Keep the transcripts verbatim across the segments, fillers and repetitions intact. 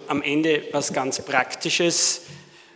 Am Ende was ganz Praktisches.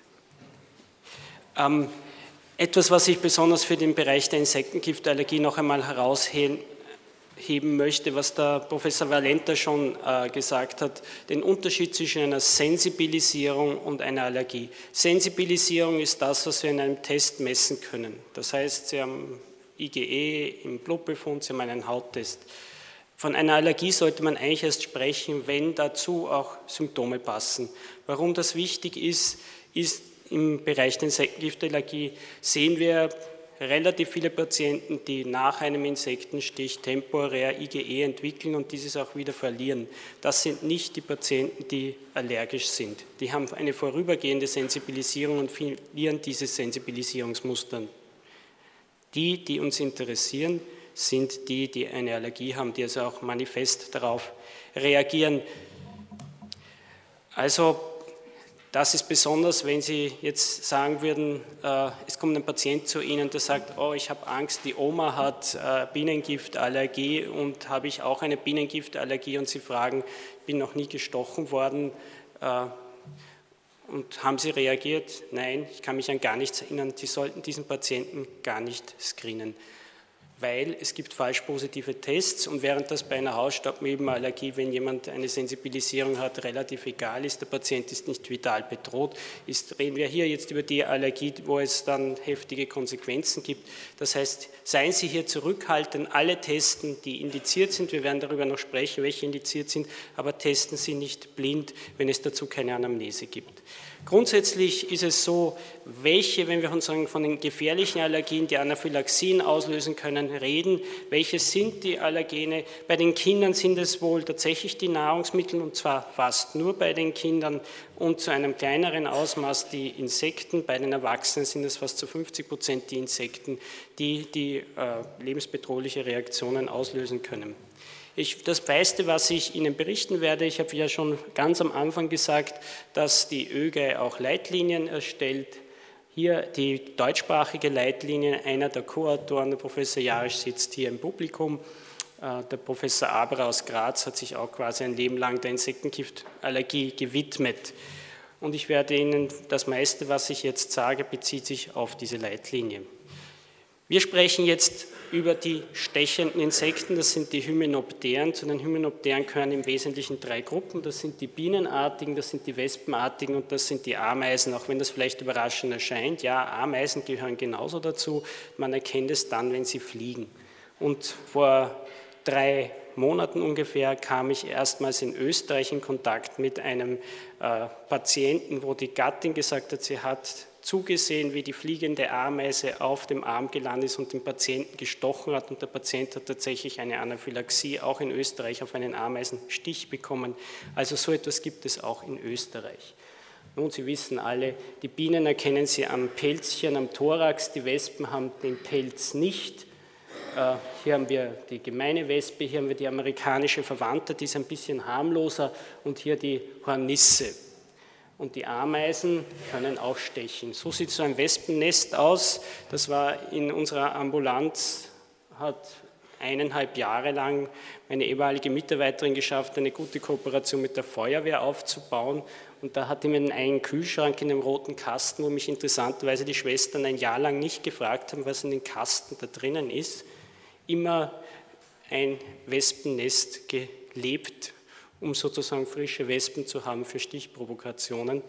Ähm, etwas, was ich besonders für den Bereich der Insektengiftallergie noch einmal herausheben möchte, was der Professor Valenta schon äh, gesagt hat, den Unterschied zwischen einer Sensibilisierung und einer Allergie. Sensibilisierung ist das, was wir in einem Test messen können. Das heißt, Sie haben I G E im Blutbefund, Sie haben einen Hauttest. Von einer Allergie sollte man eigentlich erst sprechen, wenn dazu auch Symptome passen. Warum das wichtig ist, ist im Bereich der Insektengiftallergie sehen wir relativ viele Patienten, die nach einem Insektenstich temporär I G E entwickeln und dieses auch wieder verlieren. Das sind nicht die Patienten, die allergisch sind. Die haben eine vorübergehende Sensibilisierung und verlieren diese Sensibilisierungsmuster. Die, die uns interessieren, sind die, die eine Allergie haben, die also auch manifest darauf reagieren. Also das ist besonders, wenn Sie jetzt sagen würden, äh, es kommt ein Patient zu Ihnen, der sagt, oh, ich habe Angst, die Oma hat äh, Bienengiftallergie und habe ich auch eine Bienengiftallergie und Sie fragen, ich bin noch nie gestochen worden äh, und haben Sie reagiert? Nein, ich kann mich an gar nichts erinnern. Sie sollten diesen Patienten gar nicht screenen, weil es gibt falsch positive Tests und während das bei einer Hausstaubmilbenallergie, wenn jemand eine Sensibilisierung hat, relativ egal ist, der Patient ist nicht vital bedroht, ist, reden wir hier jetzt über die Allergie, wo es dann heftige Konsequenzen gibt. Das heißt, seien Sie hier zurückhaltend, alle testen, die indiziert sind, wir werden darüber noch sprechen, welche indiziert sind, aber testen Sie nicht blind, wenn es dazu keine Anamnese gibt. Grundsätzlich ist es so, welche, wenn wir von den gefährlichen Allergien, die Anaphylaxien auslösen können, reden, welche sind die Allergene? Bei den Kindern sind es wohl tatsächlich die Nahrungsmittel und zwar fast nur bei den Kindern und zu einem kleineren Ausmaß die Insekten. Bei den Erwachsenen sind es fast zu fünfzig Prozent die Insekten, die die äh, lebensbedrohliche Reaktionen auslösen können. Ich, das meiste, was ich Ihnen berichten werde, ich habe ja schon ganz am Anfang gesagt, dass die ÖGAI auch Leitlinien erstellt. Hier die deutschsprachige Leitlinie, einer der Co-Autoren, der Professor Jarisch, sitzt hier im Publikum. Der Professor Aberer aus Graz hat sich auch quasi ein Leben lang der Insektengiftallergie gewidmet. Und ich werde Ihnen, das meiste, was ich jetzt sage, bezieht sich auf diese Leitlinie. Wir sprechen jetzt über die stechenden Insekten, das sind die Hymenopteren. Zu den Hymenopteren gehören im Wesentlichen drei Gruppen, das sind die Bienenartigen, das sind die Wespenartigen und das sind die Ameisen, auch wenn das vielleicht überraschend erscheint. Ja, Ameisen gehören genauso dazu, man erkennt es dann, wenn sie fliegen. Und vor drei Monaten ungefähr kam ich erstmals in Österreich in Kontakt mit einem äh, Patienten, wo die Gattin gesagt hat, sie hat zugesehen, wie die fliegende Ameise auf dem Arm gelandet ist und den Patienten gestochen hat und der Patient hat tatsächlich eine Anaphylaxie, auch in Österreich, auf einen Ameisenstich bekommen. Also so etwas gibt es auch in Österreich. Nun, Sie wissen alle, die Bienen erkennen Sie am Pelzchen, am Thorax, die Wespen haben den Pelz nicht. Hier haben wir die gemeine Wespe, hier haben wir die amerikanische Verwandte, die ist ein bisschen harmloser und hier die Hornisse. Und die Ameisen können auch stechen. So sieht so ein Wespennest aus. Das war in unserer Ambulanz, hat eineinhalb Jahre lang meine ehemalige Mitarbeiterin geschafft, eine gute Kooperation mit der Feuerwehr aufzubauen. Und da hatte mir einen Kühlschrank in einem roten Kasten, wo mich interessanterweise die Schwestern ein Jahr lang nicht gefragt haben, was in den Kasten da drinnen ist, immer ein Wespennest gelebt, um sozusagen frische Wespen zu haben für Stichprovokationen.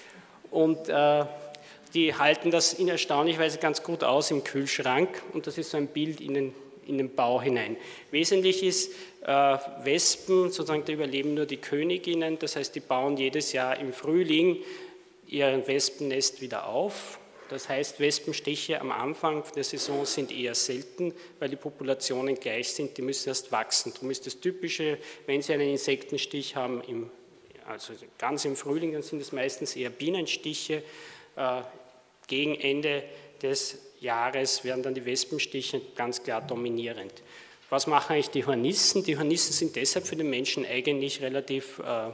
Und äh, die halten das in erstaunlicher Weise ganz gut aus im Kühlschrank und das ist so ein Bild in den, in den Bau hinein. Wesentlich ist, äh, Wespen, sozusagen, da überleben nur die Königinnen, das heißt, die bauen jedes Jahr im Frühling ihr Wespennest wieder auf. Das heißt, Wespenstiche am Anfang der Saison sind eher selten, weil die Populationen gleich sind, die müssen erst wachsen. Darum ist das Typische, wenn Sie einen Insektenstich haben, im, also ganz im Frühling, dann sind es meistens eher Bienenstiche. Äh, gegen Ende des Jahres werden dann die Wespenstiche ganz klar dominierend. Was machen eigentlich die Hornissen? Die Hornissen sind deshalb für den Menschen eigentlich relativ äh,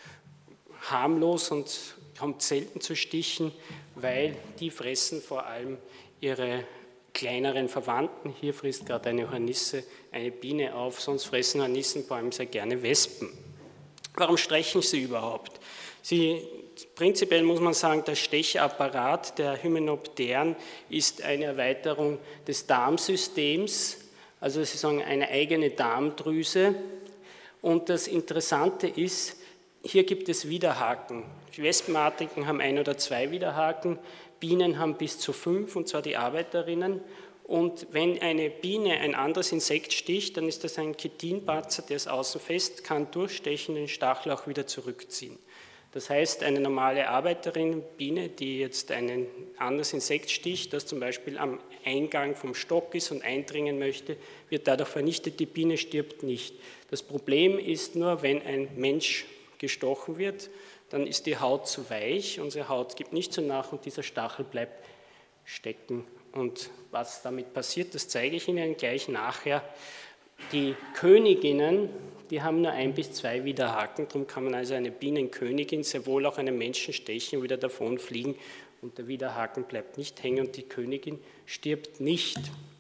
harmlos und kommt selten zu Stichen, weil die fressen vor allem ihre kleineren Verwandten. Hier frisst gerade eine Hornisse eine Biene auf, sonst fressen Hornissen vor allem sehr gerne Wespen. Warum stechen sie überhaupt? Sie, prinzipiell muss man sagen, der Stechapparat der Hymenopteren ist eine Erweiterung des Darmsystems, also Sie sagen eine eigene Darmdrüse. Und das Interessante ist, hier gibt es Widerhaken. Die Wespenartigen haben ein oder zwei Widerhaken, Bienen haben bis zu fünf, und zwar die Arbeiterinnen. Und wenn eine Biene ein anderes Insekt sticht, dann ist das ein Chitinpatzer, der ist außen fest, kann durchstechen, den Stachel auch wieder zurückziehen. Das heißt, eine normale Arbeiterin, Biene, die jetzt ein anderes Insekt sticht, das zum Beispiel am Eingang vom Stock ist und eindringen möchte, wird dadurch vernichtet, die Biene stirbt nicht. Das Problem ist nur, wenn ein Mensch gestochen wird, dann ist die Haut zu weich, unsere Haut gibt nicht so nach und dieser Stachel bleibt stecken. Und was damit passiert, das zeige ich Ihnen gleich nachher. Die Königinnen, die haben nur ein bis zwei Widerhaken, darum kann man also eine Bienenkönigin sehr wohl auch einen Menschen stechen und wieder davon fliegen und der Widerhaken bleibt nicht hängen und die Königin stirbt nicht.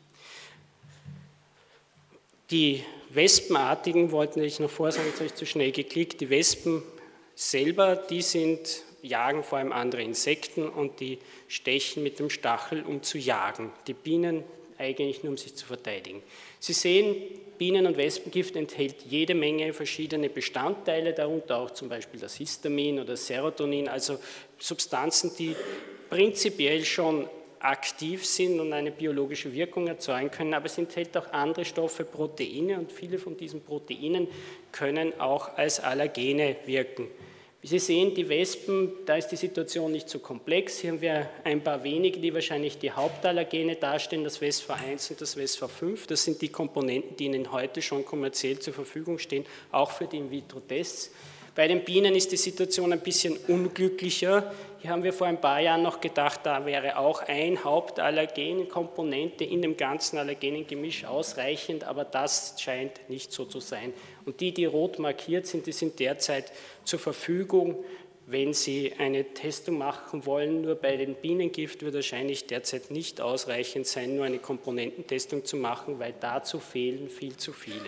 Die Wespenartigen wollten ich noch vorsagen, jetzt habe ich zu schnell geklickt, die Wespen selber, die sind, jagen vor allem andere Insekten und die stechen mit dem Stachel, um zu jagen. Die Bienen eigentlich nur, um sich zu verteidigen. Sie sehen, Bienen- und Wespengift enthält jede Menge verschiedene Bestandteile, darunter auch zum Beispiel das Histamin oder Serotonin, also Substanzen, die prinzipiell schon aktiv sind und eine biologische Wirkung erzeugen können, aber es enthält auch andere Stoffe, Proteine, und viele von diesen Proteinen können auch als Allergene wirken. Wie Sie sehen, die Wespen, da ist die Situation nicht so komplex. Hier haben wir ein paar wenige, die wahrscheinlich die Hauptallergene darstellen, das W E S V eins und das W E S V fünf. Das sind die Komponenten, die Ihnen heute schon kommerziell zur Verfügung stehen, auch für die In-vitro-Tests. Bei den Bienen ist die Situation ein bisschen unglücklicher. Hier haben wir vor ein paar Jahren noch gedacht, da wäre auch ein Hauptallergenkomponente in dem ganzen Allergenengemisch ausreichend, aber das scheint nicht so zu sein. Und die, die rot markiert sind, die sind derzeit zur Verfügung, wenn Sie eine Testung machen wollen. Nur bei den Bienengift wird wahrscheinlich derzeit nicht ausreichend sein, nur eine Komponententestung zu machen, weil dazu fehlen viel zu viele.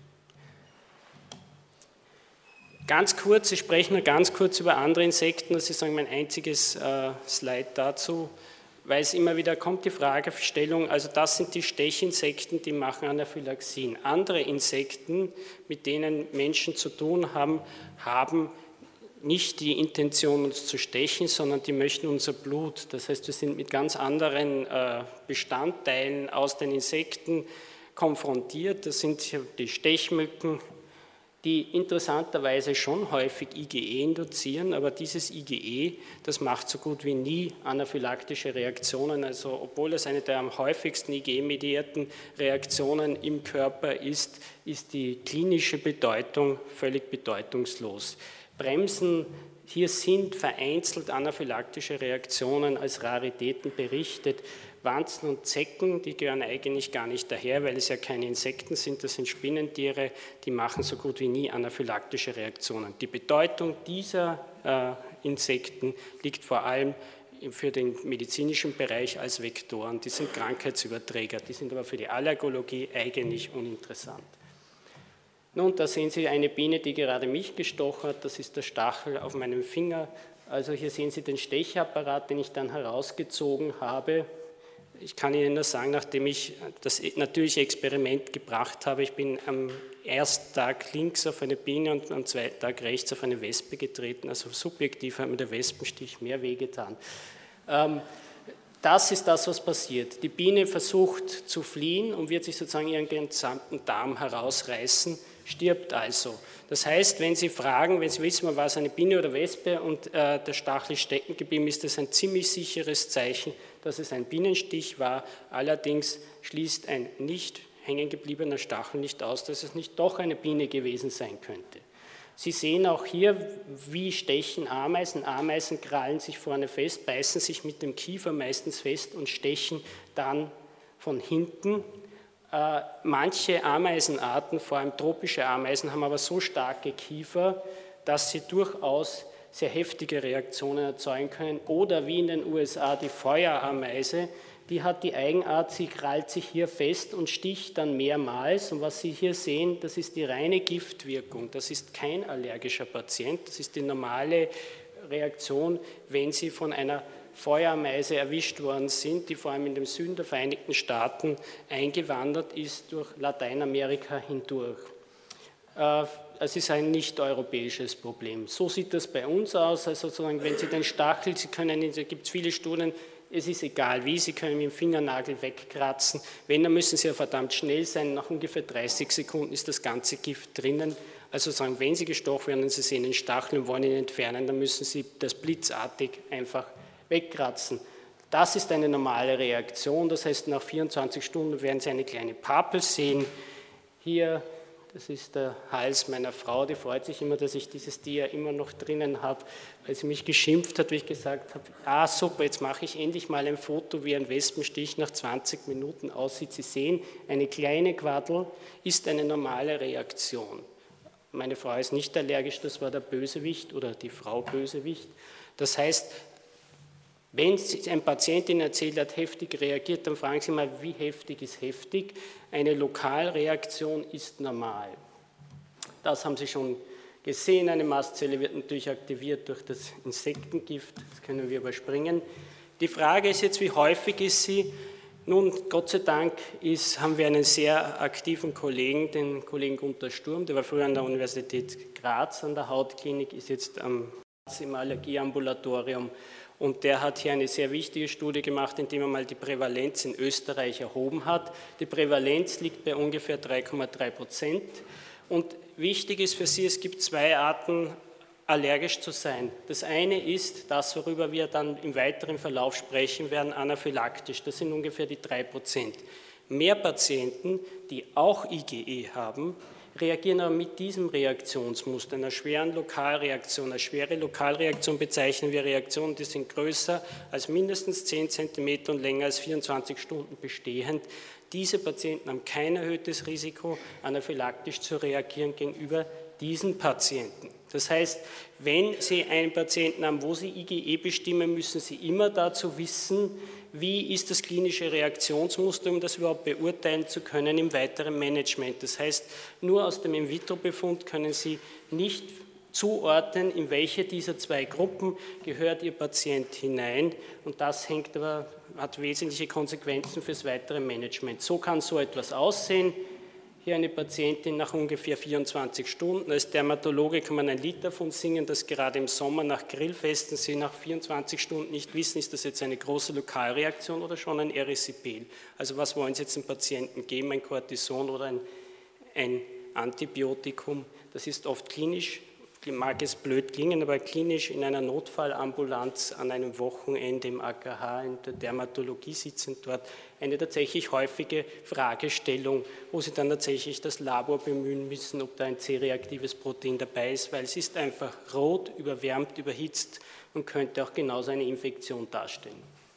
Ganz kurz, ich spreche nur ganz kurz über andere Insekten, das ist mein einziges äh, Slide dazu, weil es immer wieder kommt die Fragestellung, also das sind die Stechinsekten, die machen Anaphylaxien. Andere Insekten, mit denen Menschen zu tun haben, haben nicht die Intention, uns zu stechen, sondern die möchten unser Blut. Das heißt, wir sind mit ganz anderen äh, Bestandteilen aus den Insekten konfrontiert. Das sind die Stechmücken, die interessanterweise schon häufig I G E induzieren, aber dieses I G E, das macht so gut wie nie anaphylaktische Reaktionen, also obwohl es eine der am häufigsten I G E-mediierten Reaktionen im Körper ist, ist die klinische Bedeutung völlig bedeutungslos. Bremsen, hier sind vereinzelt anaphylaktische Reaktionen als Raritäten berichtet. Wanzen und Zecken, die gehören eigentlich gar nicht daher, weil es ja keine Insekten sind, das sind Spinnentiere, die machen so gut wie nie anaphylaktische Reaktionen. Die Bedeutung dieser äh, Insekten liegt vor allem für den medizinischen Bereich als Vektoren, die sind Krankheitsüberträger, die sind aber für die Allergologie eigentlich uninteressant. Nun, da sehen Sie eine Biene, die gerade mich gestochen hat, das ist der Stachel auf meinem Finger. Also hier sehen Sie den Stechapparat, den ich dann herausgezogen habe. Ich kann Ihnen nur sagen, nachdem ich das natürliche Experiment gebracht habe, ich bin am ersten Tag links auf eine Biene und am zweiten Tag rechts auf eine Wespe getreten, also subjektiv hat mir der Wespenstich mehr wehgetan. Das ist das, was passiert. Die Biene versucht zu fliehen und wird sich sozusagen ihren gesamten Darm herausreißen, stirbt also. Das heißt, wenn Sie fragen, wenn Sie wissen, war es eine Biene oder Wespe und äh, der Stachel stecken geblieben, ist das ein ziemlich sicheres Zeichen, dass es ein Bienenstich war. Allerdings schließt ein nicht hängen gebliebener Stachel nicht aus, dass es nicht doch eine Biene gewesen sein könnte. Sie sehen auch hier, wie stechen Ameisen. Ameisen krallen sich vorne fest, beißen sich mit dem Kiefer meistens fest und stechen dann von hinten. Äh, manche Ameisenarten, vor allem tropische Ameisen, haben aber so starke Kiefer, dass sie durchaus sehr heftige Reaktionen erzeugen können. Oder wie in den U S A die Feuerameise, die hat die Eigenart, sie krallt sich hier fest und sticht dann mehrmals. Und was Sie hier sehen, das ist die reine Giftwirkung. Das ist kein allergischer Patient, das ist die normale Reaktion, wenn Sie von einer Feuerameise erwischt worden sind, die vor allem in dem Süden der Vereinigten Staaten eingewandert ist durch Lateinamerika hindurch. Es ist ein nicht-europäisches Problem. So sieht das bei uns aus, also sozusagen, wenn Sie den Stachel, Sie können, da gibt es viele Studien, es ist egal wie, Sie können mit dem Fingernagel wegkratzen, wenn, dann müssen Sie ja verdammt schnell sein, nach ungefähr dreißig Sekunden ist das ganze Gift drinnen. Also sagen, wenn Sie gestochen werden und Sie sehen den Stachel und wollen ihn entfernen, dann müssen Sie das blitzartig einfach wegkratzen. Das ist eine normale Reaktion, das heißt, nach vierundzwanzig Stunden werden Sie eine kleine Papel sehen. Hier, das ist der Hals meiner Frau, die freut sich immer, dass ich dieses Dia immer noch drinnen habe, weil sie mich geschimpft hat, wie ich gesagt habe, ah super, jetzt mache ich endlich mal ein Foto, wie ein Wespenstich nach zwanzig Minuten aussieht. Sie sehen, eine kleine Quaddel ist eine normale Reaktion. Meine Frau ist nicht allergisch, das war der Bösewicht oder die Frau Bösewicht. Das heißt, wenn ein Patient Ihnen erzählt hat, heftig reagiert, dann fragen Sie mal, wie heftig ist heftig? Eine Lokalreaktion ist normal. Das haben Sie schon gesehen, eine Mastzelle wird natürlich aktiviert durch das Insektengift, das können wir überspringen. Die Frage ist jetzt, wie häufig ist sie? Nun, Gott sei Dank ist, haben wir einen sehr aktiven Kollegen, den Kollegen Gunter Sturm, der war früher an der Universität Graz an der Hautklinik, ist jetzt am, im Allergieambulatorium. Und der hat hier eine sehr wichtige Studie gemacht, indem er mal die Prävalenz in Österreich erhoben hat. Die Prävalenz liegt bei ungefähr drei Komma drei Prozent. Und wichtig ist für Sie, es gibt zwei Arten, allergisch zu sein. Das eine ist das, worüber wir dann im weiteren Verlauf sprechen werden, anaphylaktisch. Das sind ungefähr die drei Prozent. Mehr Patienten, die auch I G E haben, reagieren aber mit diesem Reaktionsmuster, einer schweren Lokalreaktion. Als schwere Lokalreaktion bezeichnen wir Reaktionen, die sind größer als mindestens zehn Zentimeter und länger als vierundzwanzig Stunden bestehend. Diese Patienten haben kein erhöhtes Risiko, anaphylaktisch zu reagieren gegenüber diesen Patienten. Das heißt, wenn Sie einen Patienten haben, wo Sie I G E bestimmen, müssen Sie immer dazu wissen, wie ist das klinische Reaktionsmuster, um das überhaupt beurteilen zu können im weiteren Management. Das heißt, nur aus dem In-vitro-Befund können Sie nicht zuordnen, in welche dieser zwei Gruppen gehört Ihr Patient hinein, und das hängt aber, hat wesentliche Konsequenzen für das weitere Management. So kann so etwas aussehen. Hier eine Patientin nach ungefähr vierundzwanzig Stunden. Als Dermatologe kann man ein Lied davon singen, dass gerade im Sommer nach Grillfesten Sie nach vierundzwanzig Stunden nicht wissen, ist das jetzt eine große Lokalreaktion oder schon ein Erisipel. Also was wollen Sie jetzt dem Patienten geben, ein Cortison oder ein, ein Antibiotikum? Das ist oft klinisch, mag es blöd klingen, aber klinisch in einer Notfallambulanz an einem Wochenende im A K H in der Dermatologie sitzen dort eine tatsächlich häufige Fragestellung, wo Sie dann tatsächlich das Labor bemühen müssen, ob da ein C-reaktives Protein dabei ist, weil es ist einfach rot, überwärmt, überhitzt und könnte auch genauso eine Infektion darstellen.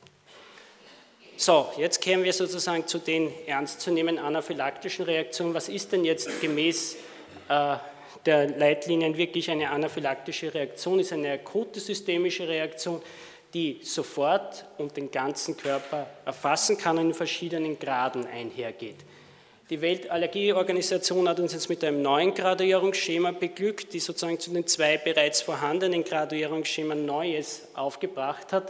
So, jetzt kehren wir sozusagen zu den ernstzunehmenden anaphylaktischen Reaktionen. Was ist denn jetzt gemäß äh, der Leitlinien wirklich eine anaphylaktische Reaktion? Ist eine akute systemische Reaktion, die sofort und den ganzen Körper erfassen kann und in verschiedenen Graden einhergeht. Die Weltallergieorganisation hat uns jetzt mit einem neuen Graduierungsschema beglückt, die sozusagen zu den zwei bereits vorhandenen Graduierungsschemen Neues aufgebracht hat.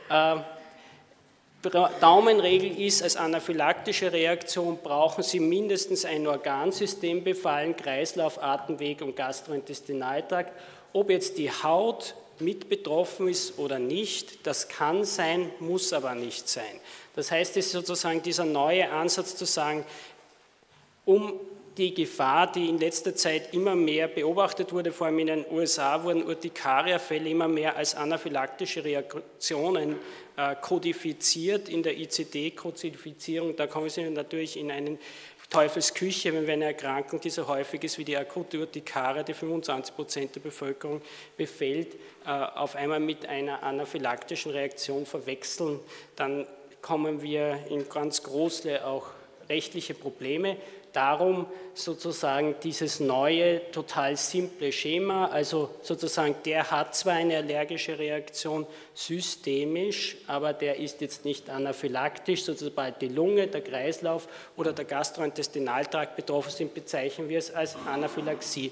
Daumenregel ist, als anaphylaktische Reaktion brauchen Sie mindestens ein Organsystem befallen, Kreislauf, Atemweg und Gastrointestinaltrakt. Ob jetzt die Haut mit betroffen ist oder nicht, das kann sein, muss aber nicht sein. Das heißt, es ist sozusagen dieser neue Ansatz zu sagen, um die Gefahr, die in letzter Zeit immer mehr beobachtet wurde, vor allem in den U S A wurden Urtikaria-Fälle immer mehr als anaphylaktische Reaktionen äh, kodifiziert in der I C D-Kodifizierung. Da kommen Sie natürlich in eine Teufelsküche, wenn wir eine Erkrankung, die so häufig ist wie die akute Urtikaria, die fünfundzwanzig Prozent der Bevölkerung befällt, äh, auf einmal mit einer anaphylaktischen Reaktion verwechseln, dann kommen wir in ganz große auch rechtliche Probleme. Darum sozusagen dieses neue, total simple Schema, also sozusagen der hat zwar eine allergische Reaktion systemisch, aber der ist jetzt nicht anaphylaktisch, sobald die Lunge, der Kreislauf oder der Gastrointestinaltrakt betroffen sind, bezeichnen wir es als Anaphylaxie.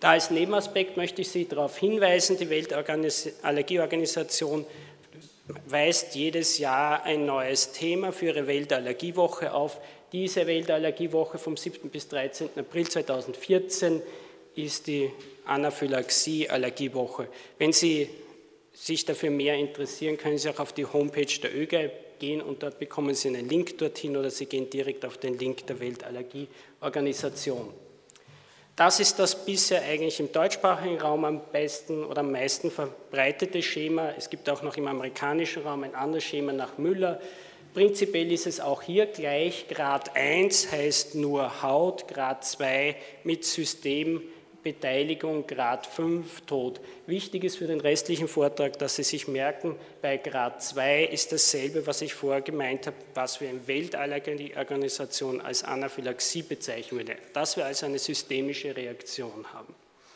Da als Nebenaspekt möchte ich Sie darauf hinweisen, die Weltallergieorganisation weist jedes Jahr ein neues Thema für ihre Weltallergiewoche auf. Diese Weltallergiewoche vom siebten bis dreizehnten April zweitausendvierzehn ist die Anaphylaxie-Allergiewoche. Wenn Sie sich dafür mehr interessieren, können Sie auch auf die Homepage der Ö G A I gehen und dort bekommen Sie einen Link dorthin oder Sie gehen direkt auf den Link der Weltallergieorganisation. Das ist das bisher eigentlich im deutschsprachigen Raum am besten oder am meisten verbreitete Schema. Es gibt auch noch im amerikanischen Raum ein anderes Schema nach Müller. Prinzipiell ist es auch hier gleich. Grad eins heißt nur Haut, Grad zwei mit Systembeteiligung, Grad fünf Tod. Wichtig ist für den restlichen Vortrag, dass Sie sich merken, bei Grad zwei ist dasselbe, was ich vorher gemeint habe, was wir in Weltallergieorganisation als Anaphylaxie bezeichnen würde, dass wir also eine systemische Reaktion haben.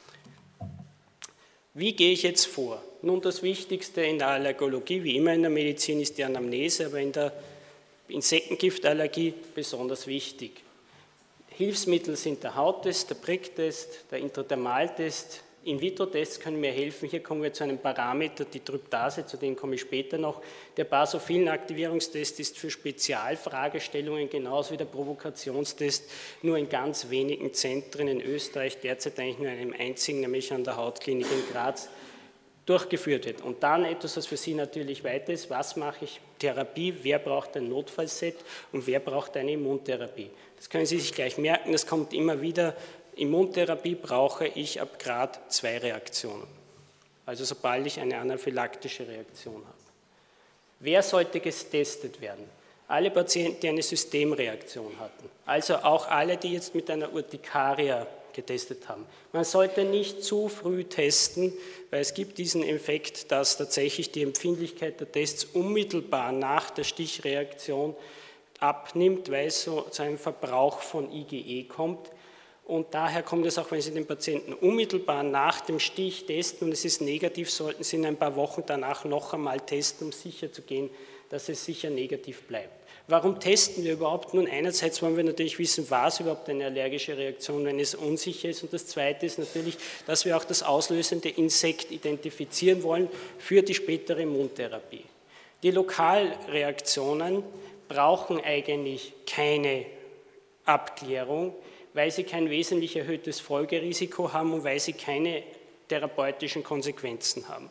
Wie gehe ich jetzt vor? Nun, das Wichtigste in der Allergologie, wie immer in der Medizin, ist die Anamnese, aber in der Insektengiftallergie besonders wichtig. Hilfsmittel sind der Hauttest, der Pricktest, der Intradermaltest. In-vitro-Tests können mir helfen. Hier kommen wir zu einem Parameter, die Tryptase, zu dem komme ich später noch. Der Basophilenaktivierungstest ist für Spezialfragestellungen genauso wie der Provokationstest nur in ganz wenigen Zentren in Österreich, derzeit eigentlich nur einem einzigen, nämlich an der Hautklinik in Graz, durchgeführt wird. Und dann etwas, was für Sie natürlich weiter ist, was mache ich? Therapie, wer braucht ein Notfallset und wer braucht eine Immuntherapie? Das können Sie sich gleich merken, das kommt immer wieder. Immuntherapie brauche ich ab Grad zwei Reaktionen, also sobald ich eine anaphylaktische Reaktion habe. Wer sollte getestet werden? Alle Patienten, die eine Systemreaktion hatten, also auch alle, die jetzt mit einer Urtikaria getestet haben. Man sollte nicht zu früh testen, weil es gibt diesen Effekt, dass tatsächlich die Empfindlichkeit der Tests unmittelbar nach der Stichreaktion abnimmt, weil es so zu einem Verbrauch von IgE kommt. Und daher kommt es auch, wenn Sie den Patienten unmittelbar nach dem Stich testen und es ist negativ, sollten Sie in ein paar Wochen danach noch einmal testen, um sicher zu gehen, dass es sicher negativ bleibt. Warum testen wir überhaupt? Nun, einerseits wollen wir natürlich wissen, war es überhaupt eine allergische Reaktion, wenn es unsicher ist. Und das Zweite ist natürlich, dass wir auch das auslösende Insekt identifizieren wollen für die spätere Immuntherapie. Die Lokalreaktionen brauchen eigentlich keine Abklärung, weil sie kein wesentlich erhöhtes Folgerisiko haben und weil sie keine therapeutischen Konsequenzen haben.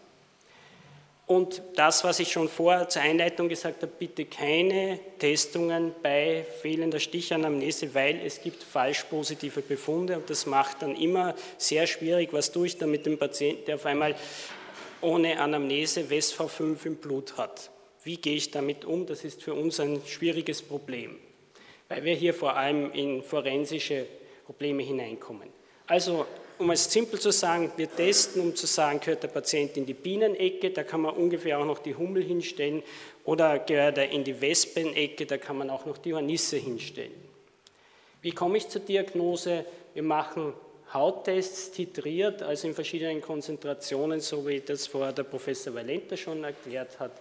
Und das, was ich schon vorher zur Einleitung gesagt habe, bitte keine Testungen bei fehlender Stichanamnese, weil es gibt falsch positive Befunde und das macht dann immer sehr schwierig, was tue ich dann mit dem Patienten, der auf einmal ohne Anamnese W E S V fünf im Blut hat. Wie gehe ich damit um? Das ist für uns ein schwieriges Problem, weil wir hier vor allem in forensische Probleme hineinkommen. Also, um es simpel zu sagen, wir testen, um zu sagen, gehört der Patient in die Bienenecke, da kann man ungefähr auch noch die Hummel hinstellen, oder gehört er in die Wespenecke, da kann man auch noch die Hornisse hinstellen. Wie komme ich zur Diagnose? Wir machen Hauttests titriert, also in verschiedenen Konzentrationen, so wie das vorher der Professor Valenta schon erklärt hat.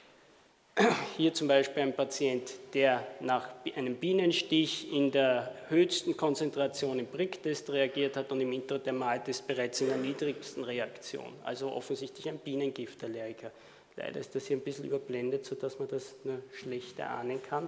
Hier zum Beispiel ein Patient, der nach einem Bienenstich in der höchsten Konzentration im Pricktest reagiert hat und im Intradermaltest bereits in der niedrigsten Reaktion, also offensichtlich ein Bienengiftallergiker. Leider ist das hier ein bisschen überblendet, sodass man das nur schlecht erahnen kann.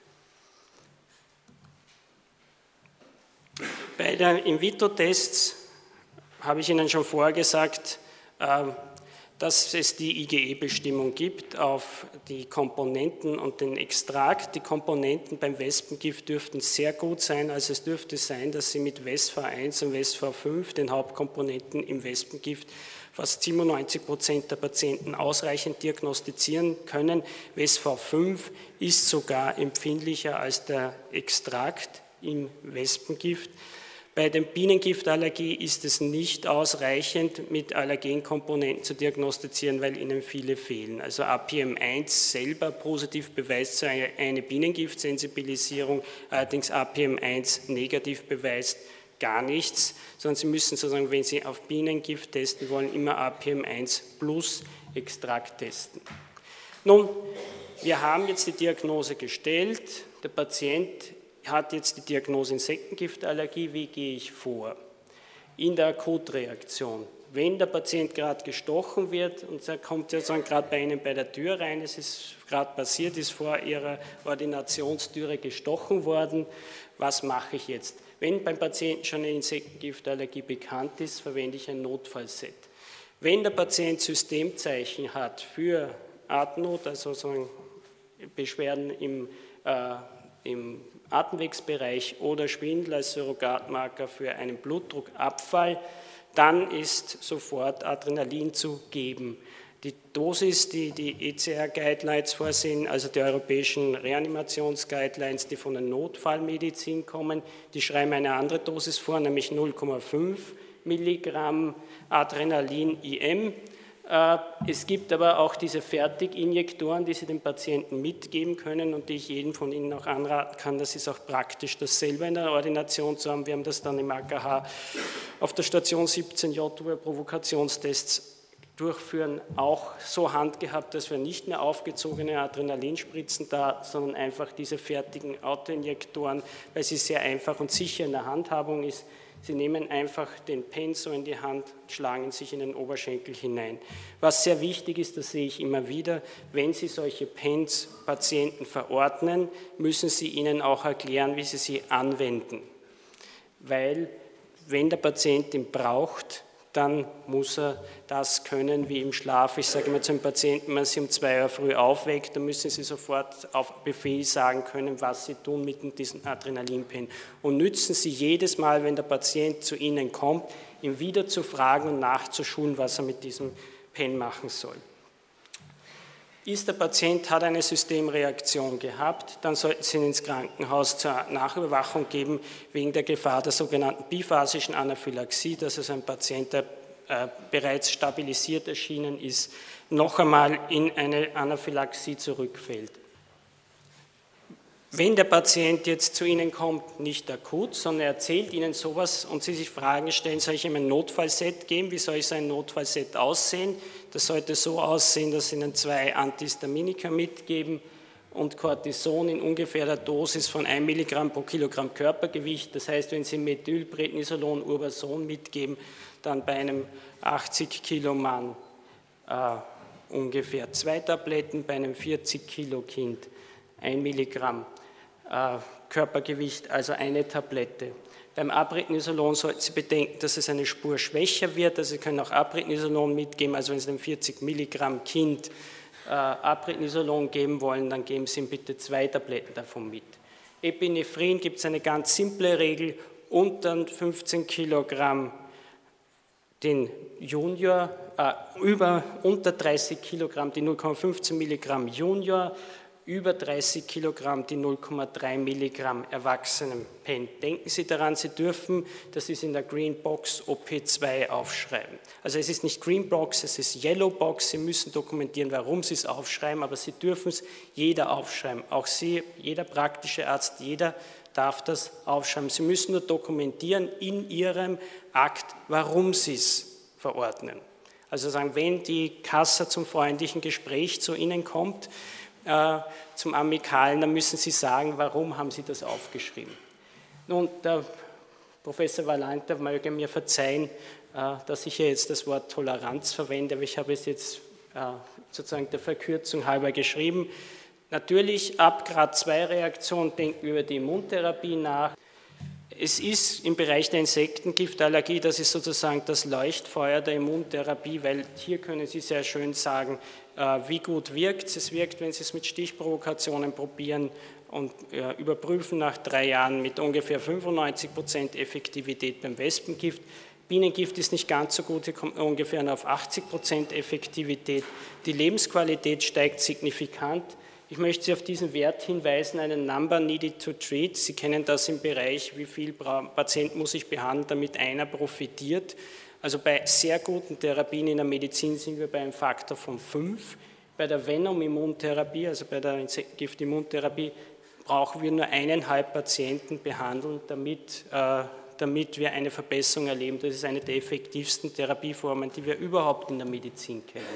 Bei den In-vitro-Tests habe ich Ihnen schon vorher gesagt, dass es die IgE-Bestimmung gibt auf die Komponenten und den Extrakt. Die Komponenten beim Wespengift dürften sehr gut sein, also es dürfte sein, dass Sie mit W E S V eins und W E S V fünf, den Hauptkomponenten im Wespengift, fast siebenundneunzig Prozent der Patienten ausreichend diagnostizieren können. W E S V fünf ist sogar empfindlicher als der Extrakt im Wespengift. Bei der Bienengiftallergie ist es nicht ausreichend, mit Allergenkomponenten zu diagnostizieren, weil ihnen viele fehlen. Also A P M eins selber positiv beweist eine Bienengiftsensibilisierung, allerdings A P M eins negativ beweist gar nichts, sondern Sie müssen sozusagen, wenn Sie auf Bienengift testen wollen, immer A P M eins plus Extrakt testen. Nun, wir haben jetzt die Diagnose gestellt, der Patient hat jetzt die Diagnose Insektengiftallergie, wie gehe ich vor? in der Akutreaktion. Wenn der Patient gerade gestochen wird und er kommt sozusagen gerade bei Ihnen bei der Tür rein, es ist gerade passiert, ist vor Ihrer Ordinationstüre gestochen worden, was mache ich jetzt? Wenn beim Patienten schon eine Insektengiftallergie bekannt ist, verwende ich ein Notfallset. Wenn der Patient Systemzeichen hat für Atemnot, also sozusagen Beschwerden im, äh, im Atemwegsbereich oder Schwindel als Surrogatmarker für einen Blutdruckabfall, dann ist sofort Adrenalin zu geben. Die Dosis, die die E C R-Guidelines vorsehen, also die europäischen Reanimations-Guidelines, die von der Notfallmedizin kommen, die schreiben eine andere Dosis vor, nämlich null Komma fünf Milligramm Adrenalin I M. Es gibt aber auch diese Fertiginjektoren, die Sie den Patienten mitgeben können und die ich jedem von Ihnen auch anraten kann. Das ist auch praktisch, das selber in der Ordination zu haben. Wir haben das dann im A K H auf der Station siebzehn J, wo wir Provokationstests durchführen, auch so handgehabt, dass wir nicht mehr aufgezogene Adrenalinspritzen da, sondern einfach diese fertigen Autoinjektoren, weil sie sehr einfach und sicher in der Handhabung ist. Sie nehmen einfach den Pen so in die Hand, schlagen sich in den Oberschenkel hinein. Was sehr wichtig ist, das sehe ich immer wieder, wenn Sie solche Pens Patienten verordnen, müssen Sie ihnen auch erklären, wie Sie sie anwenden. Weil, wenn der Patient ihn braucht, dann muss er das können wie im Schlaf. Ich sage immer zum Patienten, wenn man sie um zwei Uhr früh aufweckt, dann müssen Sie sofort auf Befehl sagen können, was Sie tun mit diesem Adrenalinpen. Und nützen Sie jedes Mal, wenn der Patient zu Ihnen kommt, ihn wieder zu fragen und nachzuschulen, was er mit diesem Pen machen soll. Ist der Patient, hat eine Systemreaktion gehabt, dann sollten Sie ihn ins Krankenhaus zur Nachüberwachung geben, wegen der Gefahr der sogenannten biphasischen Anaphylaxie, dass also ein Patient, der äh, bereits stabilisiert erschienen ist, noch einmal in eine Anaphylaxie zurückfällt. Wenn der Patient jetzt zu Ihnen kommt, nicht akut, sondern er erzählt Ihnen sowas und Sie sich Fragen stellen, soll ich ihm ein Notfallset geben, wie soll ich so ein Notfallset aussehen? Das sollte so aussehen, dass Sie Ihnen zwei Antihistaminika mitgeben und Cortison in ungefähr der Dosis von ein Milligramm pro Kilogramm Körpergewicht. Das heißt, wenn Sie Methylprednisolon, Urbason mitgeben, dann bei einem achtzig Kilo Mann äh, ungefähr zwei Tabletten, bei einem vierzig Kilo Kind ein Milligramm äh, Körpergewicht, also eine Tablette. Beim Aprednisolon sollten Sie bedenken, dass es eine Spur schwächer wird, also Sie können auch Aprednisolon mitgeben, also wenn Sie dem vierzig Milligramm Kind äh, Aprednisolon geben wollen, dann geben Sie ihm bitte zwei Tabletten davon mit. Epinephrin gibt es eine ganz simple Regel, unter fünfzehn Kilogramm den Junior, äh, über, unter dreißig Kilogramm die null Komma fünfzehn Milligramm Junior, über dreißig Kilogramm die null Komma drei Milligramm Erwachsenen-Pen. Denken Sie daran, Sie dürfen, das ist in der Green Box, O P zwei aufschreiben. Also es ist nicht Green Box, es ist Yellow Box. Sie müssen dokumentieren, warum Sie es aufschreiben, aber Sie dürfen es jeder aufschreiben. Auch Sie, jeder praktische Arzt, jeder darf das aufschreiben. Sie müssen nur dokumentieren in Ihrem Akt, warum Sie es verordnen. Also sagen, wenn die Kasse zum freundlichen Gespräch zu Ihnen kommt, zum Amikalen, dann müssen Sie sagen, warum haben Sie das aufgeschrieben. Nun, der Professor Valente möge mir verzeihen, dass ich hier jetzt das Wort Toleranz verwende, aber ich habe es jetzt sozusagen der Verkürzung halber geschrieben. Natürlich, ab Grad zwei Reaktion denken wir über die Immuntherapie nach. Es ist im Bereich der Insektengiftallergie, das ist sozusagen das Leuchtfeuer der Immuntherapie, weil hier können Sie sehr schön sagen, wie gut wirkt es. Es wirkt, wenn Sie es mit Stichprovokationen probieren und überprüfen nach drei Jahren mit ungefähr fünfundneunzig Prozent Effektivität beim Wespengift. Bienengift ist nicht ganz so gut, hier kommt man ungefähr auf achtzig Prozent Effektivität. Die Lebensqualität steigt signifikant. Ich möchte Sie auf diesen Wert hinweisen, einen Number needed to treat. Sie kennen das im Bereich, wie viel Patient muss ich behandeln, damit einer profitiert. Also bei sehr guten Therapien in der Medizin sind wir bei einem Faktor von fünf. Bei der Venom-Immuntherapie, also bei der Gift-Immuntherapie, brauchen wir nur eineinhalb Patienten behandeln, damit, äh, damit wir eine Verbesserung erleben. Das ist eine der effektivsten Therapieformen, die wir überhaupt in der Medizin kennen.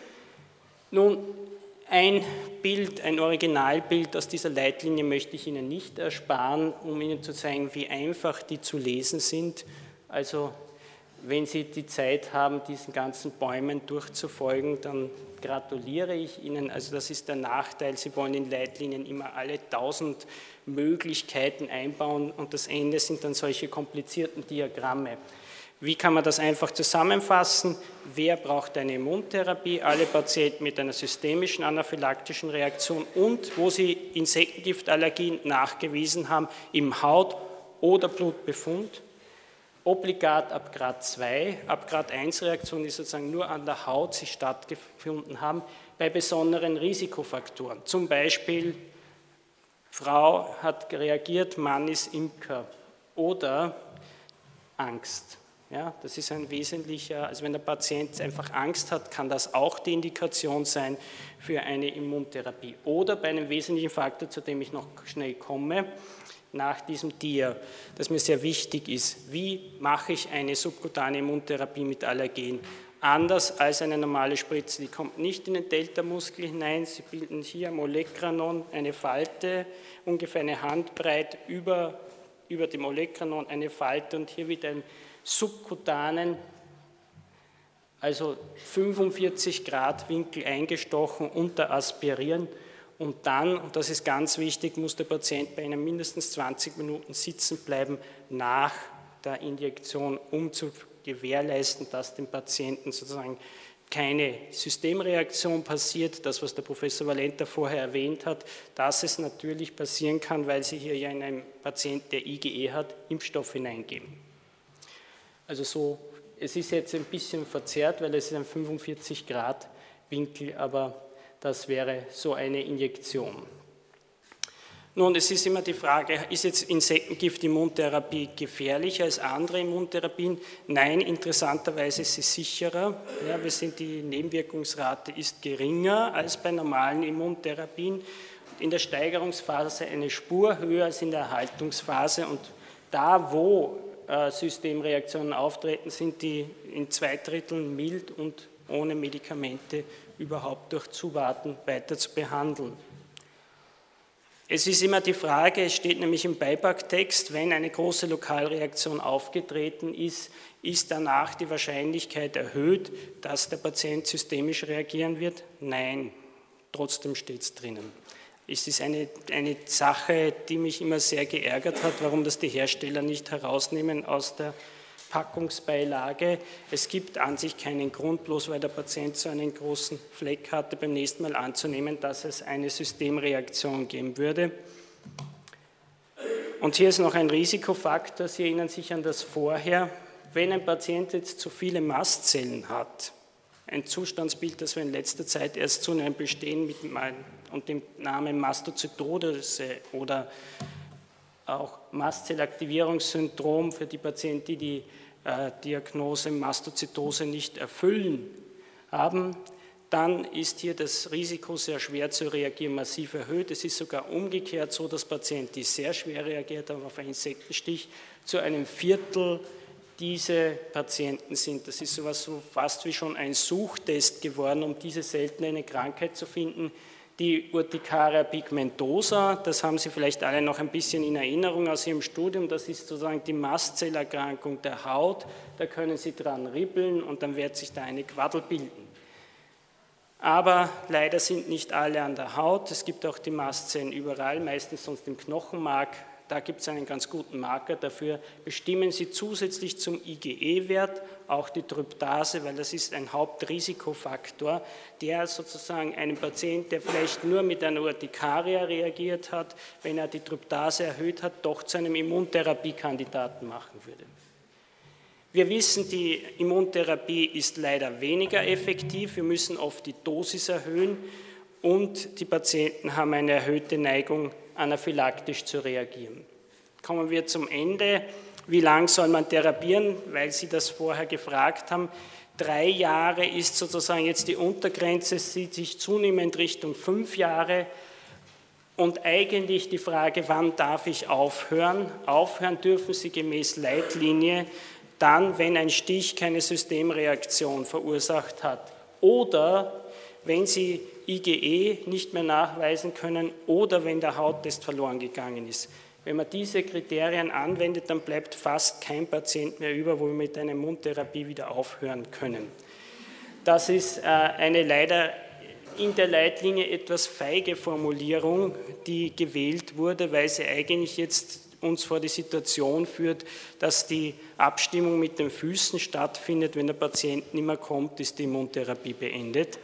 Nun, ein Bild, ein Originalbild aus dieser Leitlinie möchte ich Ihnen nicht ersparen, um Ihnen zu zeigen, wie einfach die zu lesen sind. Also wenn Sie die Zeit haben, diesen ganzen Bäumen durchzufolgen, dann gratuliere ich Ihnen. Also das ist der Nachteil, Sie wollen in Leitlinien immer alle tausend Möglichkeiten einbauen und das Ende sind dann solche komplizierten Diagramme. Wie kann man das einfach zusammenfassen? Wer braucht eine Immuntherapie? Alle Patienten mit einer systemischen anaphylaktischen Reaktion und wo sie Insektengiftallergien nachgewiesen haben im Haut- oder Blutbefund. Obligat ab Grad zwei, ab Grad eins Reaktionen, die sozusagen nur an der Haut sich stattgefunden haben, bei besonderen Risikofaktoren. Zum Beispiel, Frau hat reagiert, Mann ist Imker oder Angst. Ja, das ist ein wesentlicher, also wenn der Patient einfach Angst hat, kann das auch die Indikation sein für eine Immuntherapie. Oder bei einem wesentlichen Faktor, zu dem ich noch schnell komme, nach diesem Dia, das mir sehr wichtig ist. Wie mache ich eine subkutane Immuntherapie mit Allergen? Anders als eine normale Spritze. Die kommt nicht in den Deltamuskel hinein. Sie bilden hier am Olecranon eine Falte, ungefähr eine Handbreit über, über dem Olecranon eine Falte und hier wieder ein subkutanen, also fünfundvierzig Grad Winkel eingestochen, unter aspirieren und dann, und das ist ganz wichtig, muss der Patient bei Ihnen mindestens zwanzig Minuten sitzen bleiben nach der Injektion, um zu gewährleisten, dass dem Patienten sozusagen keine Systemreaktion passiert, das, was der Professor Valenta vorher erwähnt hat, dass es natürlich passieren kann, weil Sie hier ja in einem Patienten, der I G E hat, Impfstoff hineingeben. Also so, es ist jetzt ein bisschen verzerrt, weil es ist ein fünfundvierzig Grad Winkel, aber das wäre so eine Injektion. Nun, es ist immer die Frage, ist jetzt Insektengift-Immuntherapie gefährlicher als andere Immuntherapien? Nein, interessanterweise ist sie sicherer. Ja, wir sind, die Nebenwirkungsrate ist geringer als bei normalen Immuntherapien. In der Steigerungsphase eine Spur höher als in der Erhaltungsphase und da, wo Systemreaktionen auftreten, sind die in zwei Dritteln mild und ohne Medikamente überhaupt durch Zuwarten weiter zu behandeln. Es ist immer die Frage, es steht nämlich im Beipacktext, wenn eine große Lokalreaktion aufgetreten ist, ist danach die Wahrscheinlichkeit erhöht, dass der Patient systemisch reagieren wird? Nein, trotzdem steht es drinnen. Es ist eine, eine Sache, die mich immer sehr geärgert hat, warum das die Hersteller nicht herausnehmen aus der Packungsbeilage. Es gibt an sich keinen Grund, bloß weil der Patient so einen großen Fleck hatte, beim nächsten Mal anzunehmen, dass es eine Systemreaktion geben würde. Und hier ist noch ein Risikofaktor, Sie erinnern sich an das vorher. Wenn ein Patient jetzt zu viele Mastzellen hat, ein Zustandsbild, das wir in letzter Zeit erst zunehmend bestehen mit und dem Namen Mastozytose oder auch Mastzellaktivierungssyndrom für die Patienten, die die äh, Diagnose Mastozytose nicht erfüllen haben, dann ist hier das Risiko, sehr schwer zu reagieren, massiv erhöht. Es ist sogar umgekehrt so, dass Patienten, die sehr schwer reagiert haben auf einen Insektenstich, zu einem Viertel diese Patienten sind. Das ist sowas so fast wie schon ein Suchtest geworden, um diese seltene Krankheit zu finden. Die Urtikaria pigmentosa, das haben Sie vielleicht alle noch ein bisschen in Erinnerung aus Ihrem Studium, das ist sozusagen die Mastzellerkrankung der Haut, da können Sie dran ribbeln und dann wird sich da eine Quaddel bilden. Aber leider sind nicht alle an der Haut, es gibt auch die Mastzellen überall, meistens sonst im Knochenmark. Da gibt es einen ganz guten Marker dafür. Bestimmen Sie zusätzlich zum I G E-Wert auch die Tryptase, weil das ist ein Hauptrisikofaktor, der sozusagen einem Patienten, der vielleicht nur mit einer Urtikaria reagiert hat, wenn er die Tryptase erhöht hat, doch zu einem Immuntherapiekandidaten machen würde. Wir wissen, die Immuntherapie ist leider weniger effektiv. Wir müssen oft die Dosis erhöhen und die Patienten haben eine erhöhte Neigung, anaphylaktisch zu reagieren. Kommen wir zum Ende. Wie lang soll man therapieren? Weil Sie das vorher gefragt haben. Drei Jahre ist sozusagen jetzt die Untergrenze, sieht sich zunehmend Richtung fünf Jahre. Und eigentlich die Frage, wann darf ich aufhören? Aufhören dürfen Sie gemäß Leitlinie dann, wenn ein Stich keine Systemreaktion verursacht hat oder wenn Sie I G E nicht mehr nachweisen können oder wenn der Hauttest verloren gegangen ist. Wenn man diese Kriterien anwendet, dann bleibt fast kein Patient mehr über, wo wir mit einer Mundtherapie wieder aufhören können. Das ist äh, eine leider in der Leitlinie etwas feige Formulierung, die gewählt wurde, weil sie eigentlich jetzt uns vor die Situation führt, dass die Abstimmung mit den Füßen stattfindet. Wenn der Patient nicht mehr kommt, ist die Immuntherapie beendet.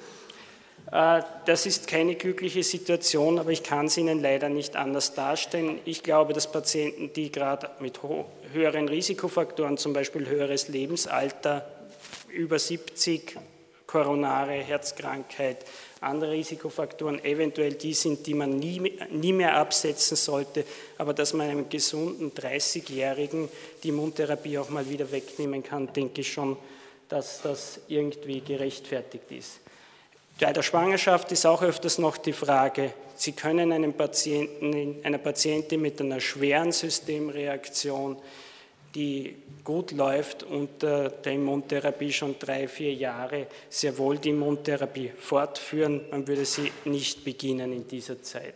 Das ist keine glückliche Situation, aber ich kann es Ihnen leider nicht anders darstellen. Ich glaube, dass Patienten, die gerade mit höheren Risikofaktoren, zum Beispiel höheres Lebensalter, über siebzig, koronare Herzkrankheit, andere Risikofaktoren eventuell die sind, die man nie, nie mehr absetzen sollte, aber dass man einem gesunden dreißigjährigen die Immuntherapie auch mal wieder wegnehmen kann, denke ich schon, dass das irgendwie gerechtfertigt ist. Bei der Schwangerschaft ist auch öfters noch die Frage, Sie können einem Patienten, einer Patientin mit einer schweren Systemreaktion, die gut läuft, unter der Immuntherapie schon drei, vier Jahre sehr wohl die Immuntherapie fortführen. Man würde sie nicht beginnen in dieser Zeit.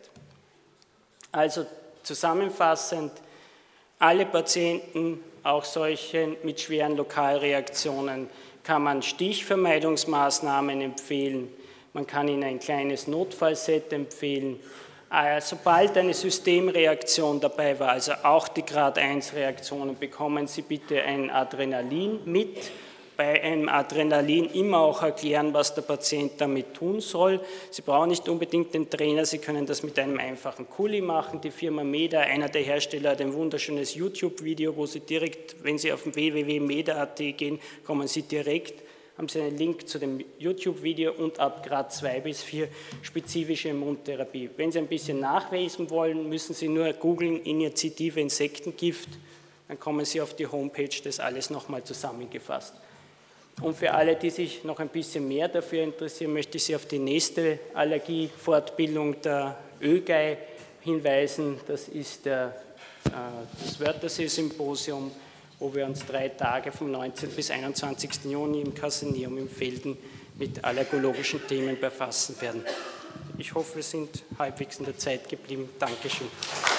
Also zusammenfassend, alle Patienten, auch solche mit schweren Lokalreaktionen, kann man Stichvermeidungsmaßnahmen empfehlen. Man kann ihnen ein kleines Notfallset empfehlen. Sobald eine Systemreaktion dabei war, also auch die Grad eins Reaktionen, bekommen Sie bitte ein Adrenalin mit. Bei einem Adrenalin immer auch erklären, was der Patient damit tun soll. Sie brauchen nicht unbedingt den Trainer, Sie können das mit einem einfachen Kuli machen. Die Firma Meda, einer der Hersteller, hat ein wunderschönes YouTube-Video, wo Sie direkt, wenn Sie auf w w w punkt meda punkt a t gehen, kommen Sie direkt, haben Sie einen Link zu dem YouTube-Video und ab Grad zwei bis vier spezifische Immuntherapie. Wenn Sie ein bisschen nachlesen wollen, müssen Sie nur googeln Initiative Insektengift, dann kommen Sie auf die Homepage, das alles nochmal zusammengefasst. Und für alle, die sich noch ein bisschen mehr dafür interessieren, möchte ich Sie auf die nächste Allergiefortbildung der Ö G A I hinweisen. Das ist der, äh, das Wörthersee-Symposium, wo wir uns drei Tage vom neunzehnten bis einundzwanzigsten Juni im Kaseneum im Felden mit allergologischen Themen befassen werden. Ich hoffe, wir sind halbwegs in der Zeit geblieben. Dankeschön.